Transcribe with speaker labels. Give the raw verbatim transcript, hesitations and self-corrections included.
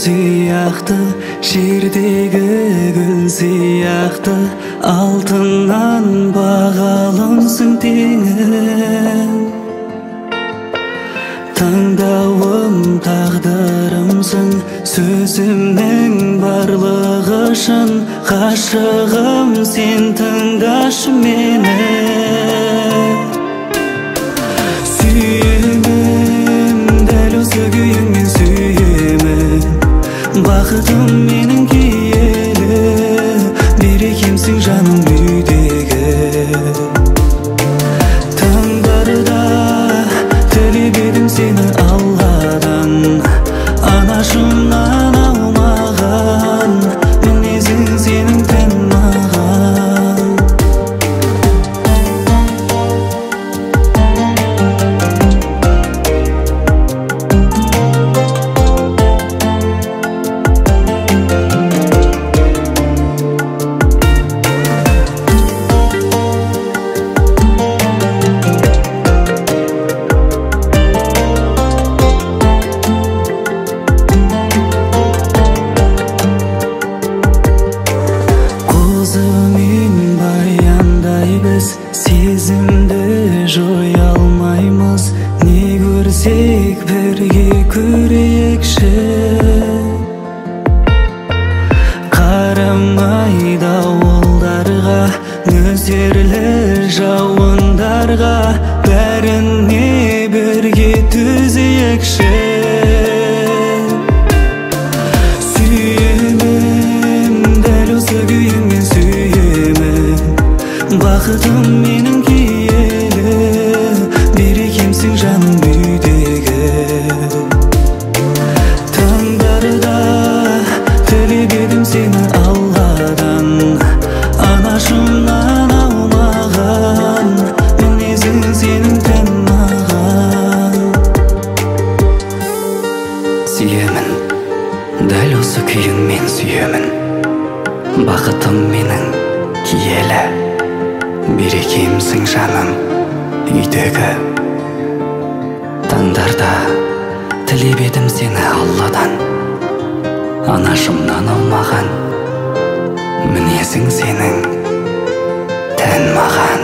Speaker 1: сыяқты, жердегі гүл сыяқты, алтыннан бағалымсың теңім. Таңдауым тағдырымсың, сөзімнің барлығы шын, ғашығым сен, тыңдашы мені. Сүйемін, дәл осы күйіңмен сүйемін, бақытым менің киелі, берекемсің жаным үйдегі. Таңдарда тілеп едім сені Алладан, анашымнан алмаған, мінезің сенің тән маған. Сезімді жоя алмаймыз, не көрсек бірге көрейікші. Қарамай дауылдарға, нөсерлі жауындарға, бәріне бірге төзейікші. Сүйемін, дәл осы күйіңмен сүйемін, бақытым менің киелі, берекемсің жаным үйдегі. Таңдарда тілеп едім сені Алладан, анашымнан алмаған, мінезің сенің тән маған. Сүйемін, дәл осы күйіңмен сүйемін, бақытым менің киелі, берекемсің жаным үйдегі. Таңдарда тілеп едім сені Алладан, анашымнан алмаған, мінезің сенің тән маған.